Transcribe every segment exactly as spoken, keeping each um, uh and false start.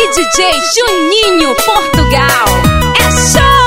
e D J Juninho Portugal. É show!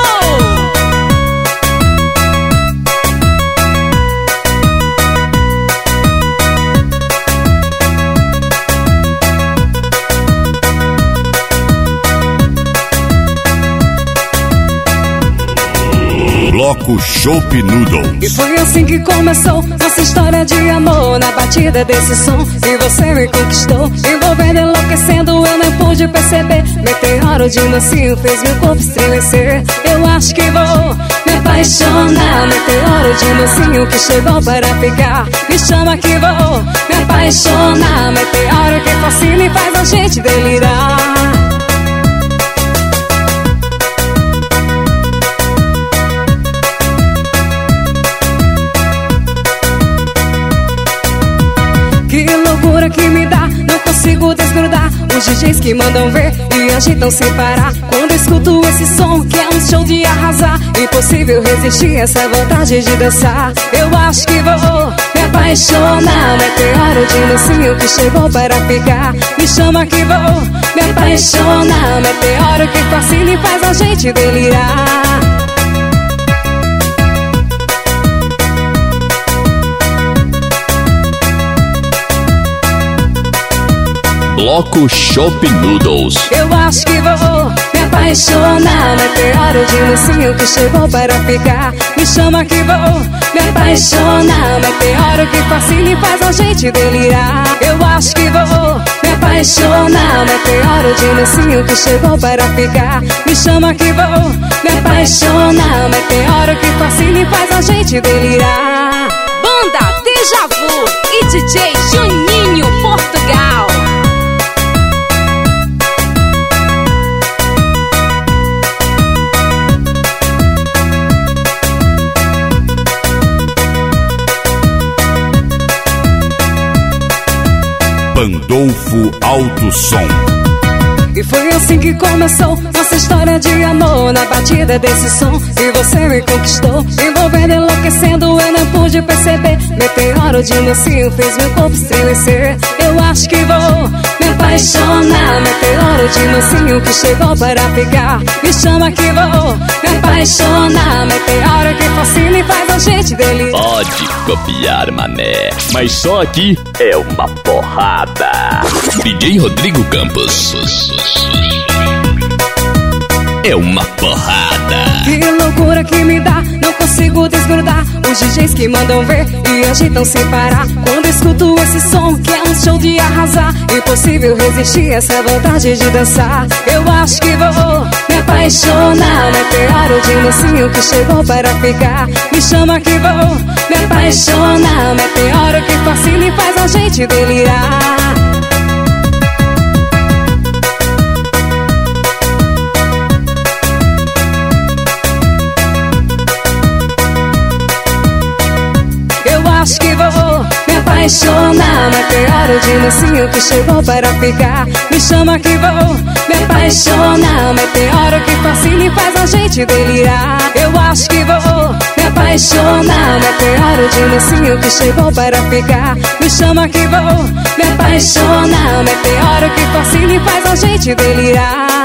Bloco Chopp Noodles. E foi assim que começou nossa história de amor, na batida desse som. E você me conquistou, envolvendo, enlouquecendo, eu não pude perceber. Meteoro de mansinho fez meu corpo estremecer. Eu acho que vou me apaixonar. Meteoro de mansinho que chegou para ficar. Me chama que vou me apaixonar. Meteoro que fascina e faz a gente delirar. Que me dá, não consigo desgrudar. Os D Js que mandam ver e agitam sem parar. Quando escuto esse som que é um show de arrasar, impossível resistir essa vontade de dançar. Eu acho que vou me apaixonar. Meteoro de mansinho que chegou para ficar. Me chama que vou me apaixonar. Meteoro que fascina e faz a gente delirar. Bloco Chopp Noodles. Eu acho que vou me apaixonar. Meteoro de mansinho que chegou para ficar. Me chama que vou me apaixonar. Meteoro que fascina e faz a gente delirar. Eu acho que vou me apaixonar. Meteoro de mansinho que chegou para ficar. Me chama que vou me apaixonar. Meteoro que fascina e faz a gente delirar. Banda Deja Vu e D J Juninho Portugal. Pandolfo Alto Som. E foi assim que começou nossa história de amor, na batida desse som. E você me conquistou, envolvendo, enlouquecendo, eu não pude perceber. Meteoro de mansinho fez meu corpo estremecer. Eu acho que vou me apaixonar. Meteoro de mansinho que chegou para ficar. Me chama que vou me apaixonar. Meteoro que fascina e faz a gente delirar. Pode copiar, mané, mas só aqui é uma porrada. D J Rodrigo Campos. É uma porrada. Que loucura que me dá, não consigo desgrudar. Os D Js que mandam ver e agitam sem parar. Quando escuto esse som que é um show de arrasar, impossível resistir essa vontade de dançar. Eu acho que vou me apaixonar. Meteoro de mansinho que chegou para ficar. Me chama que vou me apaixonar. Meteoro que fascina e faz a gente delirar. Acho que vou me apaixonar. Meteoro de mansinho que chegou para ficar. Me chama que vou me apaixonar. Meteoro que fascina e faz a gente delirar. Eu acho que vou me apaixonar. Meteoro de mansinho que chegou para ficar. Me chama que vou me apaixonar. Meteoro que fascina e faz a gente delirar.